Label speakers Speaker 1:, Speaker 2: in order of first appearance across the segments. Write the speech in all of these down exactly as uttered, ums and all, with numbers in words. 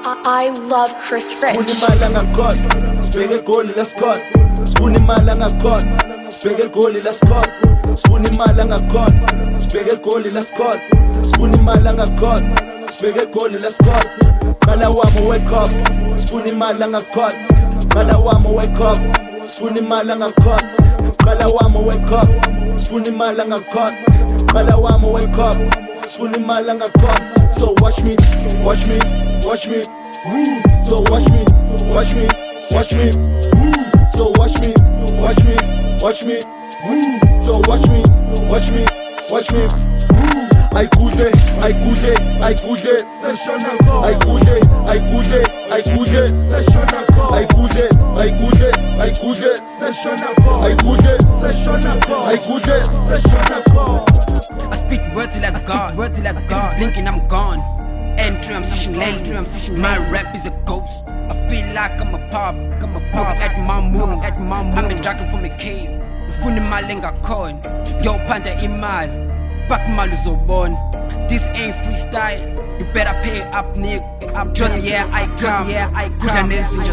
Speaker 1: I love Chris Rich.
Speaker 2: Spuni mala ngakon, sibheke goli la squad. Spuni mala ngakon, sibheke goli la squad. Spuni mala ngakon, sibheke goli la squad. Spuni mala ngakon, sibheke goli la squad. Kala wami wake up, spuni mala ngakon. Kala wami wake up, spuni mala ngakon. Kala wami wake up, spuni mala ngakon. Kala wami wake up, spuni mala ngakon. So watch me, watch me, watch me. Mm. So watch me, watch me, watch me. Mm. So watch me, watch me, watch me. Mm. So watch me, watch me, watch me. Mm. I could it, I could it, I could it. Session ago. I could it, I could it, I could it. Session ago. I could it, I could it, I could it. Session ago. I could it, session ago. I could it, session ago.
Speaker 3: I speak words like God, words like God. Blinking, I'm gone. Entry, I'm switching lanes. My rap is a ghost. I feel like I'm a pop. I'm a pop at my moon. At my moon. I'm been dragging from a cave. Funi malenga coin. Yo panda imal. Fuck maluzo born. This ain't freestyle. You better pay up, nigga. Just yeah, I come. Yeah, I come.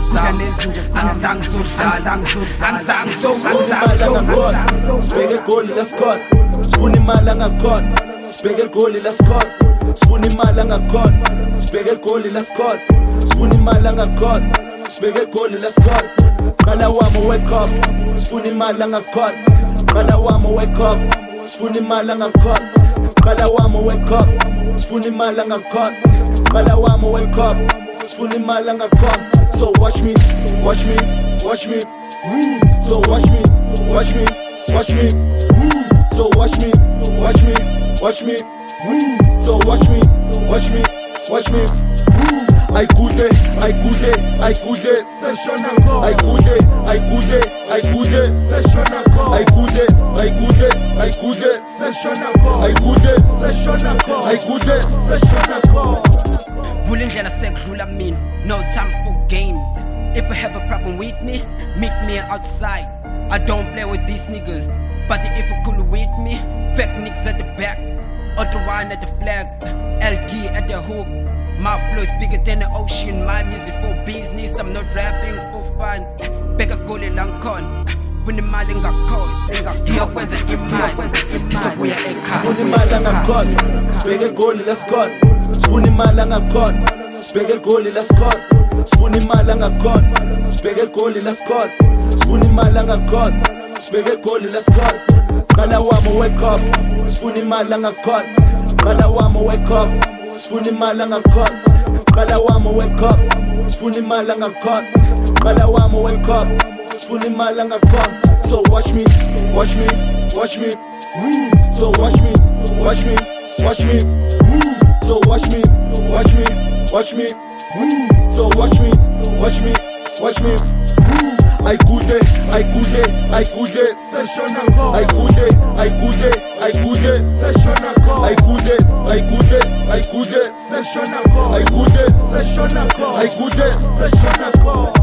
Speaker 3: I'm sang so shal. I'm sang so
Speaker 2: Spuni malanga god. Sibheke goli la squad. Spuni malanga god. Sibheke goli la squad. Spuni malanga god. Sibheke goli la squad. Spuni malanga god. Sibheke goli la squad. Kala wami wake up. Spuni malanga god. Kala wami wake up. Spuni malanga god. Kala wami wake up. Spuni malanga god. Kala wami wake up. Spuni malanga god. So watch me, watch me, watch me. Mm. So watch me, watch me, watch me. Mm. So watch me, watch me, watch me. Mm. So watch me, watch me, watch me. Mm. I could it, I could it, I could it. Session ago. I could it, I could it, I could it. Session ago. I could it, I could it, I could it. Session ago. I could it, session ago. I could it, session ago.
Speaker 3: Vulindlela sekudlula mina. No time for games. If you have a problem with me, meet me outside. I don't play with these niggas. But if you cool with me, fake niggas at the back. Auto wine at the flag, L G at the hook. My flow is bigger than the ocean. My music for business, I'm not rapping for fun. Beka goli langkon, wini mali ngakon. Hiyo kwenza imali, isokuya ekhaya.
Speaker 2: Spuni malanga god, sibheke goli la squad. Spuni malanga god, sibheke goli la squad. Spuni malanga god, sibheke goli la squad. Spuni malanga god, sibheke goli la squad. Kala wami wake up. Spuni malanga god. Kala wami wake up. Spuni malanga god. Kala wami wake up. Spuni malanga god. Kala wami wake up. Spuni malanga god. So watch me, watch me, watch me. Mm. So watch me, watch me, watch me. Mm. So watch me, watch me, watch me. Mm. So watch me, watch me, watch me. Mm. I could it, I could it, I could it. Session ago. I could it, I could it, I could it. Session ago. I could it, I could it, I could it. Session ago. I could it, session ago. I could it, session ago.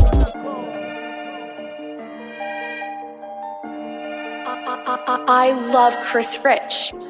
Speaker 1: I love Chris Rich.